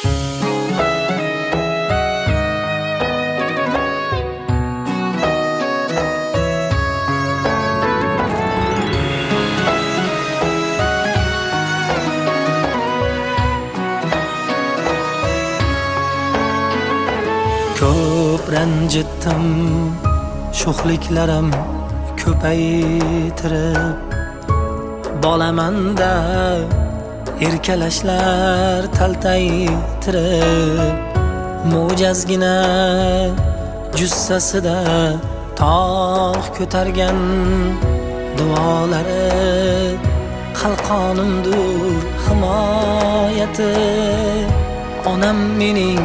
Ko'p ranjitdim sho'xliklarim ko'paytirib, bolamanda erkalashlar taltaytirib, mo'jazgina jussasida tog' ko'targan duolari qalqonimdur himoyati. Onam mening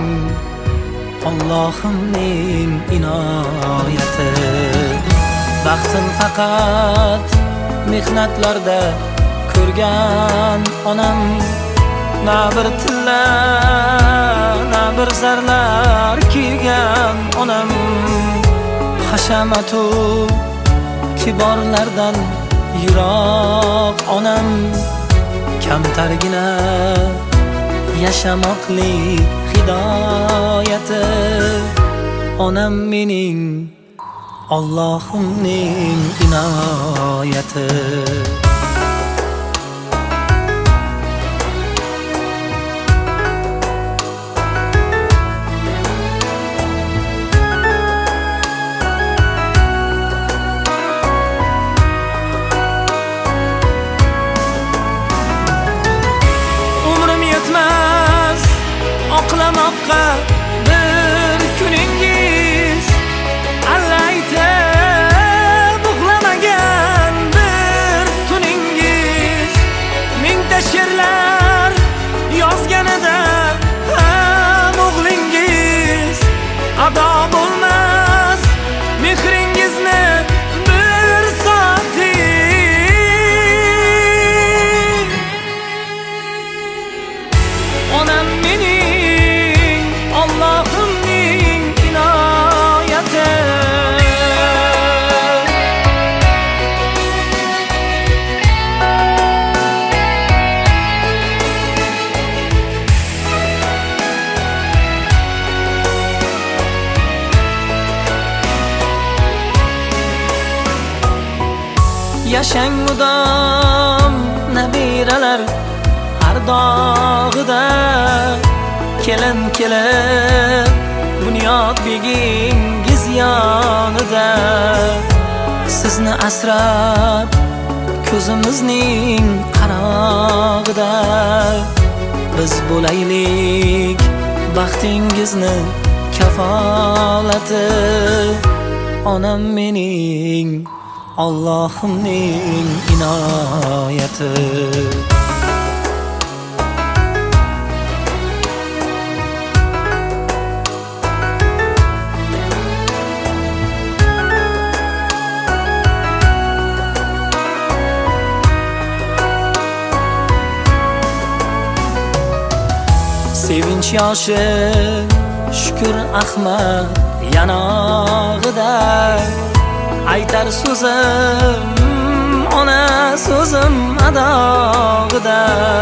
Allohimning inoyati. Baxtin faqat mehnatlarda ko'rgan onam, na bir tilla na bir zarlar kiygan onam. Hashamatu kiborlardan yiroq onam, kamtargina yashamoqlik hidoyati. Onam mening Allohimning inoyati. Umrim yetmez oqlamoqqa bir kuningiz, allayta bug'lamagan bir tuningiz. Mingta she'rlar yozganida ham o'g'lingiz, ado bo'lmas mehringizni bir soting. Onam mening Allohimning inoyati. Yashang mudom nabiralar har dog'ida, kelin kelib bunyod begingiz yonida. Sizni asrab ko'zimizning qarog'ida, biz bo'laylik baxtingizni kafolati. Onam mening Allohimning inoyati. Sevinch yoshi shukr Ahmad yanog'ida, aytar so'zim ona so'zim adog'ida.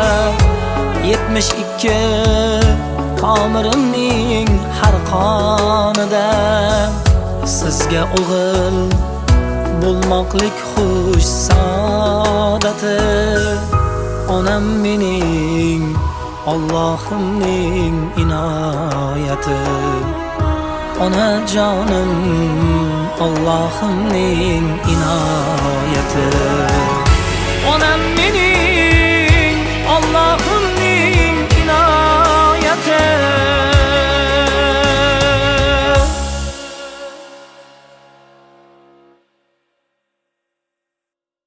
72 tomirimning har qonida, sizga o'g'il bo'lmoqlik xush saodati. Onam mening Allohimning inoyati. Onajonim Allohimning inoyati. Onam